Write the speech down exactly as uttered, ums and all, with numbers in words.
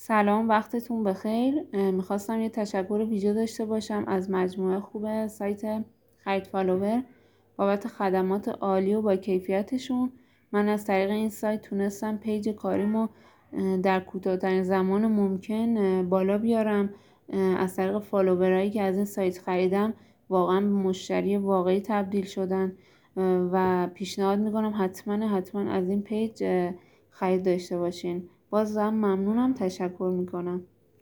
سلام، وقتتون بخیر. میخواستم یه تشکر ویژه داشته باشم از مجموعه خوب سایت خرید فالوور بابت خدمات عالی و با کیفیتشون. من از طریق این سایت تونستم پیج کاریمو در کوتاه‌ترین زمان ممکن بالا بیارم. از طریق فالوورایی که از این سایت خریدم واقعا به مشتری واقعی تبدیل شدن و پیشنهاد میکنم حتما حتما از این پیج خرید داشته باشین. بازم ممنونم، تشکر میکنم.